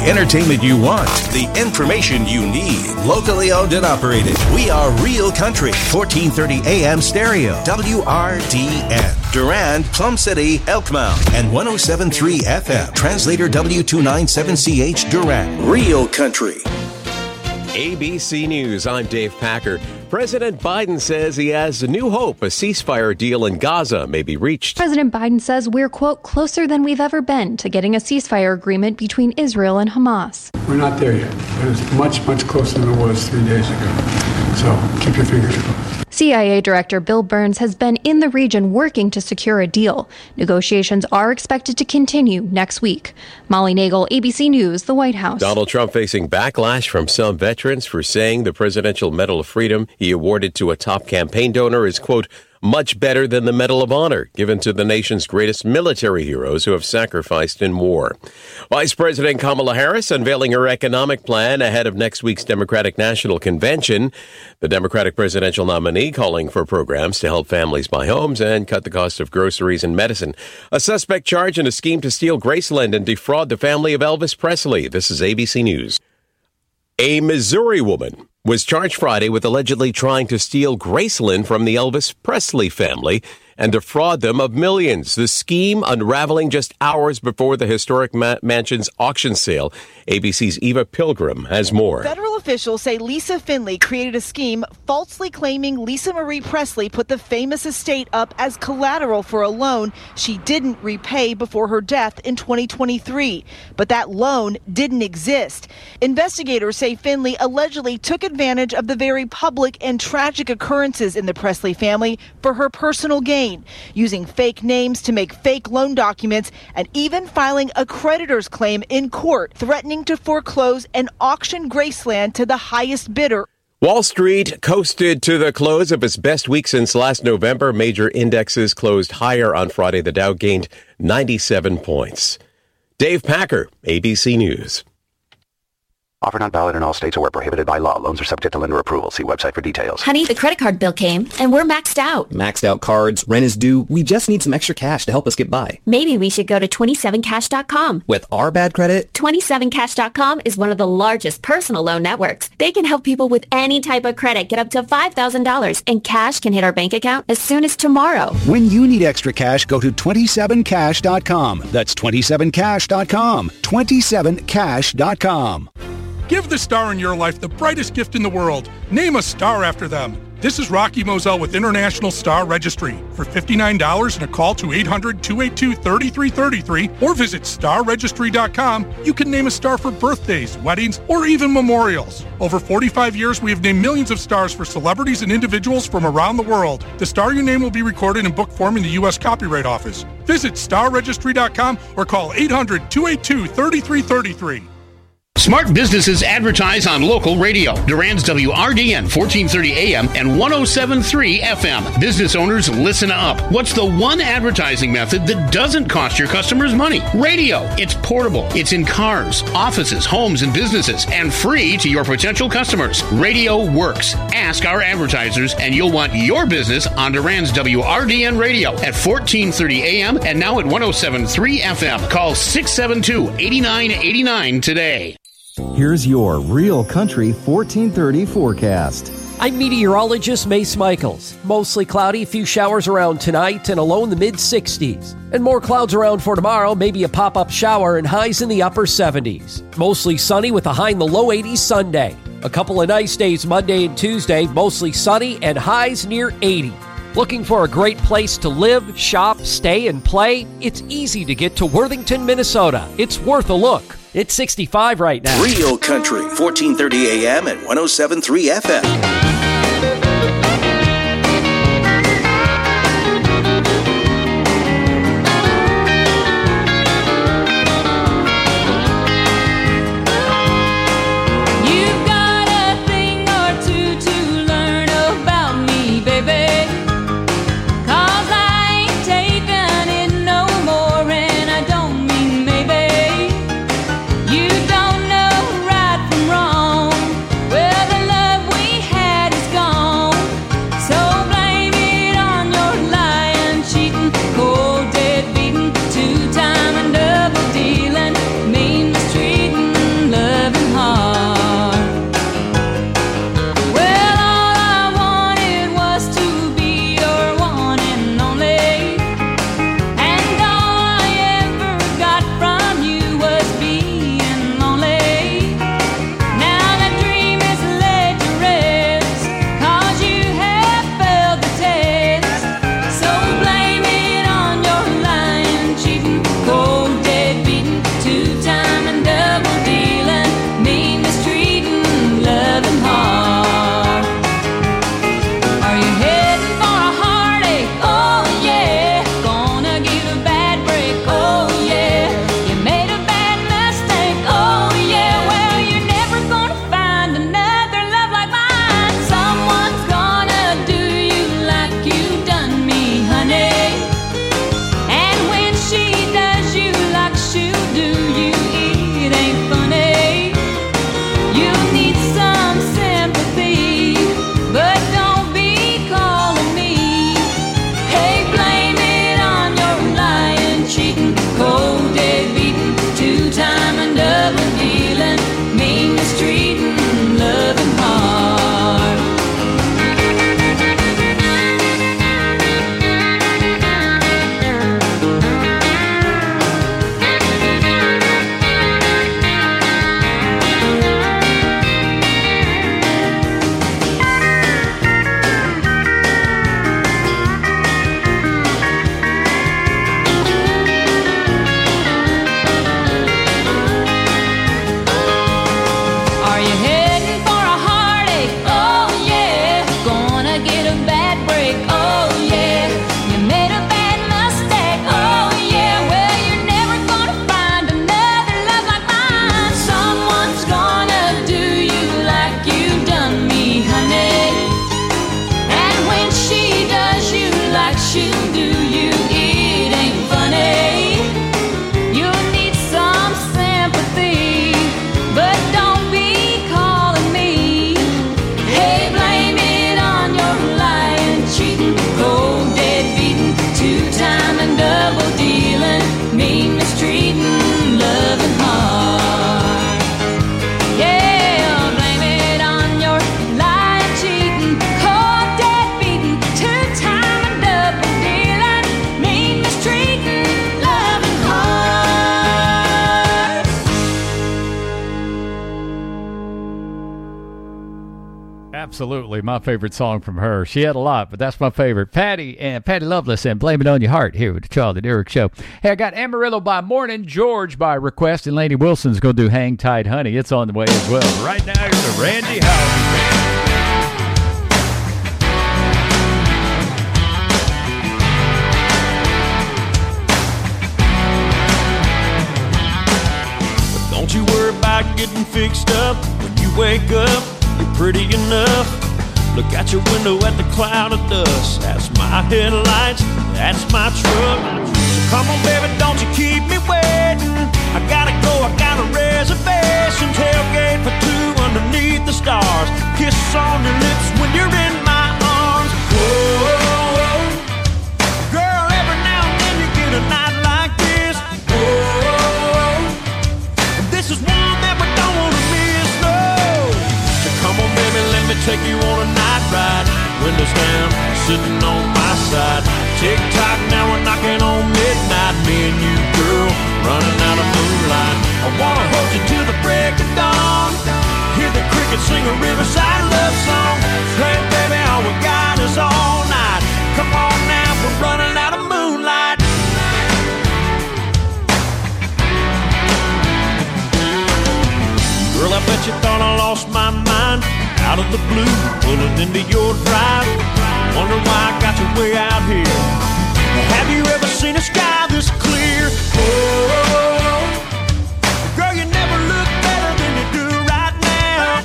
entertainment you want, the information you need. Locally owned and operated. We are Real Country, 1430 AM stereo, WRDN. Durand, Plum City, Elkmount, and 107.3 FM. Translator W297CH Durand. Real Country. ABC News, I'm Dave Packer. President Biden says he has a new hope. A ceasefire deal in Gaza may be reached. President Biden says we're, quote, closer than we've ever been to getting a ceasefire agreement between Israel and Hamas. We're not there yet. It's much, much closer than it was 3 days ago. So keep your fingers crossed. CIA Director Bill Burns has been in the region working to secure a deal. Negotiations are expected to continue next week. Molly Nagel, ABC News, the White House. Donald Trump facing backlash from some veterans for saying the Presidential Medal of Freedom he awarded to a top campaign donor is, quote, much better than the Medal of Honor given to the nation's greatest military heroes who have sacrificed in war. Vice President Kamala Harris unveiling her economic plan ahead of next week's Democratic National Convention. The Democratic presidential nominee calling for programs to help families buy homes and cut the cost of groceries and medicine. A suspect charged in a scheme to steal Graceland and defraud the family of Elvis Presley. This is ABC News. A Missouri woman was charged Friday with allegedly trying to steal Graceland from the Elvis Presley family and defraud them of millions. The scheme unraveling just hours before the historic mansion's auction sale. ABC's Eva Pilgrim has more. Federal officials say Lisa Finley created a scheme falsely claiming Lisa Marie Presley put the famous estate up as collateral for a loan she didn't repay before her death in 2023. But that loan didn't exist. Investigators say Finley allegedly took advantage of the very public and tragic occurrences in the Presley family for her personal gain, using fake names to make fake loan documents and even filing a creditor's claim in court, threatening to foreclose and auction Graceland to the highest bidder. Wall Street coasted to the close of its best week since last November. Major indexes closed higher on Friday. The Dow gained 97 points. Dave Packer, ABC News. Offer not valid in all states or where prohibited by law. Loans are subject to lender approval. See website for details. Honey, the credit card bill came, and we're maxed out. Maxed out cards, rent is due. We just need some extra cash to help us get by. Maybe we should go to 27cash.com. With our bad credit? 27cash.com is one of the largest personal loan networks. They can help people with any type of credit get up to $5,000, and cash can hit our bank account as soon as tomorrow. When you need extra cash, go to 27cash.com. That's 27cash.com. 27cash.com. Give the star in your life the brightest gift in the world. Name a star after them. This is Rocky Moselle with International Star Registry. For $59 and a call to 800-282-3333 or visit starregistry.com, you can name a star for birthdays, weddings, or even memorials. Over 45 years, we have named millions of stars for celebrities and individuals from around the world. The star you name will be recorded in book form in the U.S. Copyright Office. Visit starregistry.com or call 800-282-3333. Smart businesses advertise on local radio. Durand's WRDN 1430 AM and 107.3 FM. Business owners, listen up. What's the one advertising method that doesn't cost your customers money? Radio. It's portable. It's in cars, offices, homes, and businesses, and free to your potential customers. Radio works. Ask our advertisers, and you'll want your business on Durand's WRDN radio at 1430 AM and now at 107.3 FM. Call 672-8989 today. Here's your Real Country 1430 forecast. I'm meteorologist Mace Michaels. Mostly cloudy, few showers around tonight, and a low in the mid-60s. And more clouds around for tomorrow, maybe a pop-up shower and highs in the upper 70s. Mostly sunny with a high in the low 80s Sunday. A couple of nice days Monday and Tuesday, mostly sunny and highs near 80. Looking for a great place to live, shop, stay, and play? It's easy to get to Worthington, Minnesota. It's worth a look. It's 65 right now. Real Country, 1430 AM and 107.3 FM. You don't know right from wrong. Well, the love we had Absolutely, my favorite song from her. She had a lot, but that's my favorite. Patty Loveless and Blame It On Your Heart here with the Charlie Durick Show. Hey, I got Amarillo by Morning, George by request, and Lainey Wilson's going to do Hang Tight Honey. It's on the way as well. Right now, here's the Randy Housen. Don't you worry about getting fixed up. When you wake up, you're pretty enough. Look out your window at the cloud of dust. That's my headlights, that's my truck. So come on, baby, don't you keep me waiting. I gotta go, I got a reservation. Tailgate for two underneath the stars. Kiss on your lips when you're in my arms. Whoa, girl, every now and then you get a night like this. Whoa, this is one that we don't want to miss, no. So come on, baby, let me take you on a night ride. Windows down, sitting on my side. Tick-tock, now we're knocking on midnight. Me and you, girl, running out of moonlight. I wanna hold you till the break of dawn. Hear the crickets sing a riverside love song. Hey, baby, all we got is all night. Come on now, we're running out of moonlight. Girl, I bet you thought I lost my mind. Out of the blue, pulling into your drive. Wonder why I got you way out here. Have you ever seen a sky this clear? Oh, girl, you never look better than you do right now.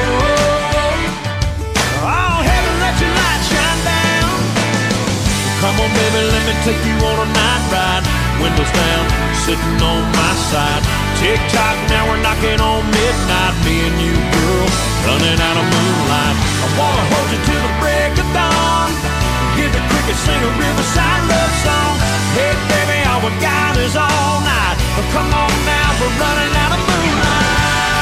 Oh, heaven, let your light shine down. Come on, baby, let me take you on a night ride. Windows down, sitting on my side. Tick-tock, now we're knocking on midnight. Me and you, girl, running out of moonlight. I wanna hold you till the break of dawn. Hear the crickets sing a riverside love song. Hey, baby, all we got is all night. Oh, come on now, we're running out of moonlight.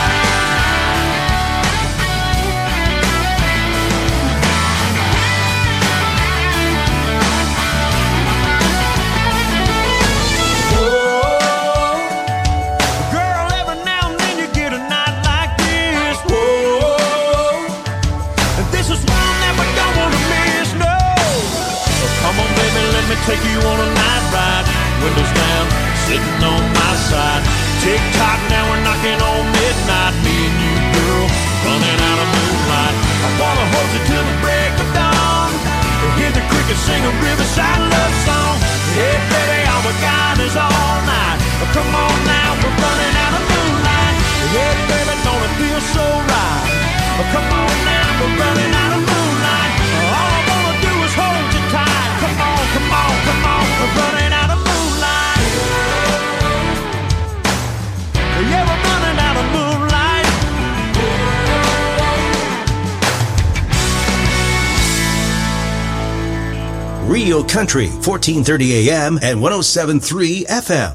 Take you on a night ride, windows down, sitting on my side. Tick-tock, now we're knocking on midnight. Me and you, girl, running out of moonlight. I wanna hold you till the break of dawn. Hear the crickets sing a riverside love song. Hey, baby, all we got is all night. Oh, come on now, we're running out of moonlight. Hey, baby, don't it feel so right? Oh, come on now, we're running out of moonlight. All I wanna do is hold you tight. Come on, come on, come on, we're running out of moonlight. Yeah, we're running out of moonlight. Real Country, 1430 AM and 107.3 FM.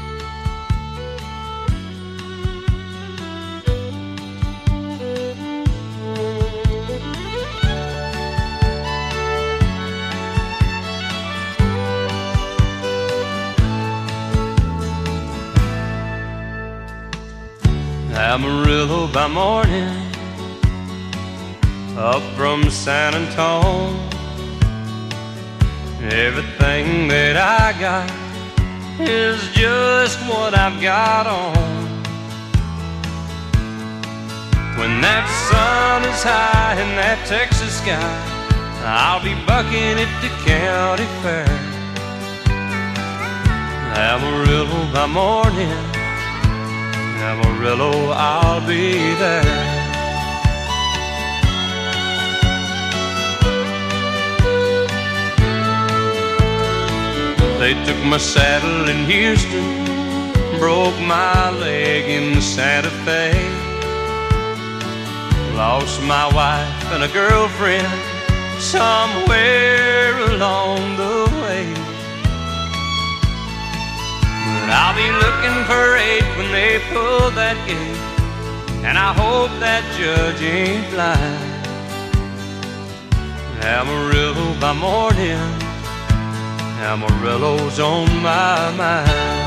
Amarillo by morning, up from San Antone. Everything that I got is just what I've got on. When that sun is high in that Texas sky, I'll be bucking at the county fair. Amarillo by morning, Amarillo, I'll be there. They took my saddle in Houston, broke my leg in Santa Fe. Lost my wife and a girlfriend somewhere along the way. But I'll be looking for 8 when they pull that gate, and I hope that judge ain't blind. Amarillo by morning, Amarillo's on my mind.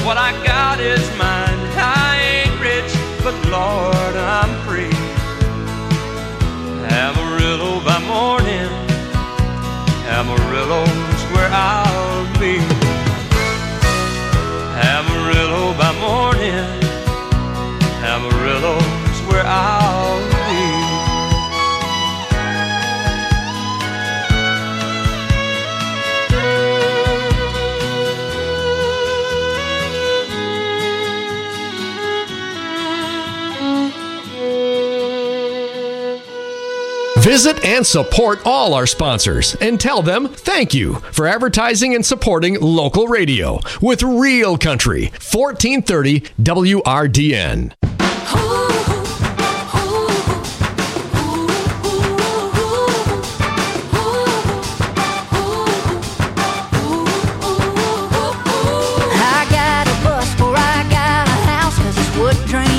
what I got is mine. I ain't rich, but Lord, I'm free. Amarillo by morning, Amarillo's where I'll be. Amarillo by morning, Amarillo's where I'll be. Visit and support all our sponsors and tell them thank you for advertising and supporting local radio with Real Country, 1430 WRDN.